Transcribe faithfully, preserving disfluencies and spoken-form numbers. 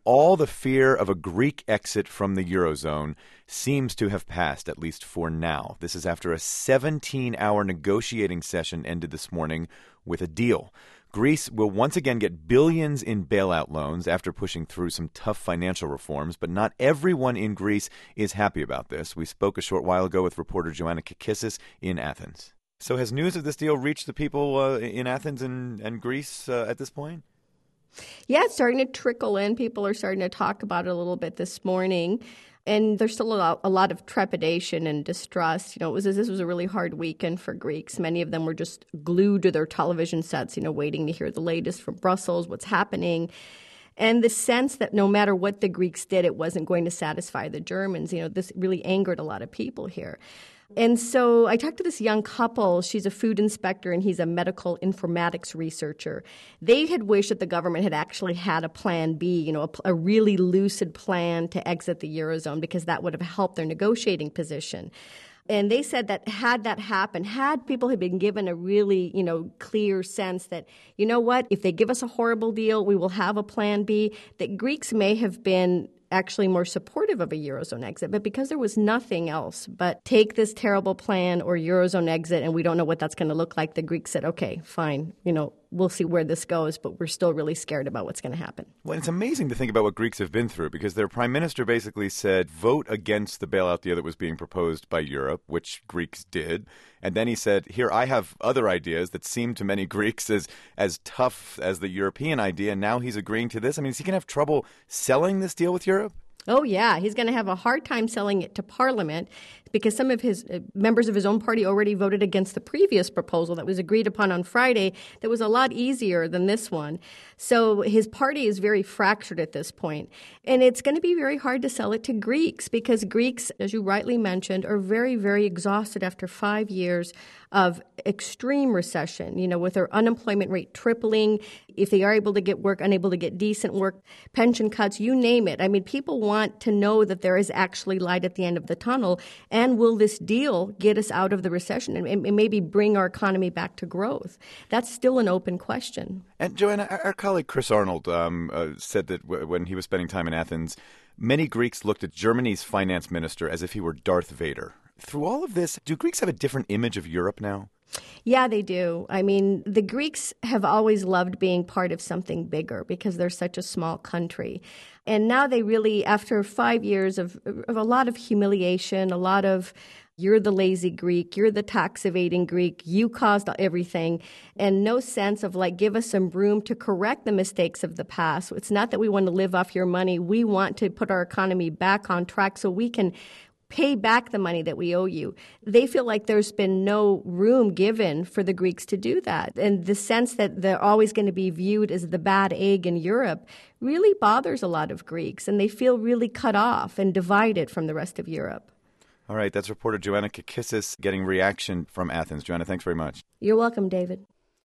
all the fear of a Greek exit from the Eurozone seems to have passed, at least for now. This is after a seventeen-hour negotiating session ended this morning with a deal. Greece will once again get billions in bailout loans after pushing through some tough financial reforms, but not everyone in Greece is happy about this. We spoke a short while ago with reporter Joanna Kakissis in Athens. So has news of this deal reached the people uh, in Athens and, and Greece uh, at this point? Yeah, it's starting to trickle in. People are starting to talk about it a little bit this morning. And there's still a lot, a lot of trepidation and distrust. You know, it was this was a really hard weekend for Greeks. Many of them were just glued to their television sets, you know, waiting to hear the latest from Brussels, what's happening. And the sense that no matter what the Greeks did, it wasn't going to satisfy the Germans. You know, this really angered a lot of people here. And so I talked to this young couple. She's a food inspector and he's a medical informatics researcher. They had wished that the government had actually had a plan B, you know, a, a really lucid plan to exit the Eurozone because that would have helped their negotiating position. And they said that had that happened, had people had been given a really, you know, clear sense that, you know what, if they give us a horrible deal, we will have a plan B, that Greeks may have been actually more supportive of a Eurozone exit. But because there was nothing else but take this terrible plan or Eurozone exit, and we don't know what that's going to look like, the Greeks said, okay, fine, you know, we'll see where this goes, but we're still really scared about what's going to happen. Well, it's amazing to think about what Greeks have been through because their prime minister basically said, vote against the bailout deal that was being proposed by Europe, which Greeks did. And then he said, here, I have other ideas that seem to many Greeks as, as tough as the European idea. And now he's agreeing to this. I mean, is he going to have trouble selling this deal with Europe? Oh, yeah. He's going to have a hard time selling it to Parliament because some of his uh, members of his own party already voted against the previous proposal that was agreed upon on Friday that was a lot easier than this one. So his party is very fractured at this point. And it's going to be very hard to sell it to Greeks because Greeks, as you rightly mentioned, are very, very exhausted after five years of extreme recession, you know, with their unemployment rate tripling. If they are able to get work, unable to get decent work, pension cuts, you name it. I mean, people want to know that there is actually light at the end of the tunnel. And will this deal get us out of the recession and, and maybe bring our economy back to growth? That's still an open question. And Joanna, our, our colleague Chris Arnold um, uh, said that w- when he was spending time in Athens, many Greeks looked at Germany's finance minister as if he were Darth Vader. Through all of this, do Greeks have a different image of Europe now? Yeah, they do. I mean, the Greeks have always loved being part of something bigger because they're such a small country. And now they really, after five years of, of a lot of humiliation, a lot of you're the lazy Greek, you're the tax evading Greek, you caused everything, and no sense of like, give us some room to correct the mistakes of the past. It's not that we want to live off your money. We want to put our economy back on track so we can pay back the money that we owe you. They feel like there's been no room given for the Greeks to do that. And the sense that they're always going to be viewed as the bad egg in Europe really bothers a lot of Greeks, and they feel really cut off and divided from the rest of Europe. All right, that's reporter Joanna Kakissis getting reaction from Athens. Joanna, thanks very much. You're welcome, David.